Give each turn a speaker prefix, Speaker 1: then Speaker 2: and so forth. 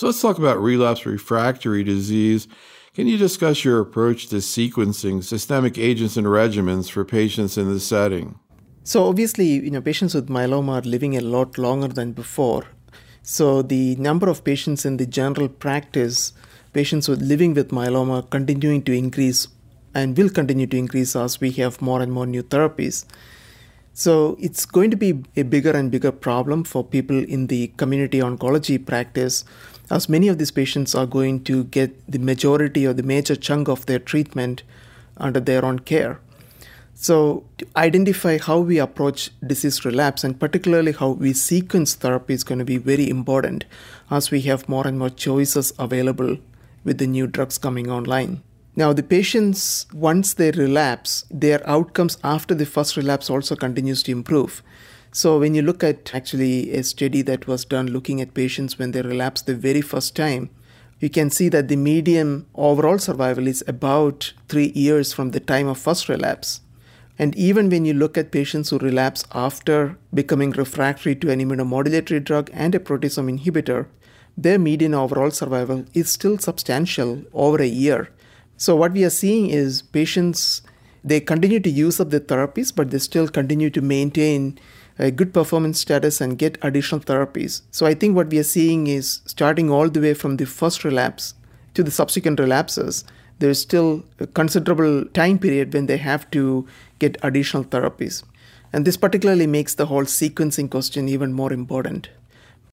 Speaker 1: So let's talk about relapse refractory disease. Can you discuss your approach to sequencing systemic agents and regimens for patients in this setting?
Speaker 2: So obviously, patients with myeloma are living a lot longer than before. So the number of patients in the general practice, patients living with myeloma, continuing to increase and will continue to increase as we have more and more new therapies. So it's going to be a bigger and bigger problem for people in the community oncology practice, as many of these patients are going to get the majority or the major chunk of their treatment under their own care. So to identify how we approach disease relapse and particularly how we sequence therapy is going to be very important as we have more and more choices available with the new drugs coming online. Now, the patients, once they relapse, their outcomes after the first relapse also continues to improve. So when you look at actually a study that was done looking at patients when they relapse the very first time, you can see that the median overall survival is about 3 years from the time of first relapse. And even when you look at patients who relapse after becoming refractory to an immunomodulatory drug and a proteasome inhibitor, their median overall survival is still substantial, over a year. So what we are seeing is patients, they continue to use up the therapies, but they still continue to maintain a good performance status and get additional therapies. So I think what we are seeing is starting all the way from the first relapse to the subsequent relapses, there's still a considerable time period when they have to get additional therapies. And this particularly makes the whole sequencing question even more important.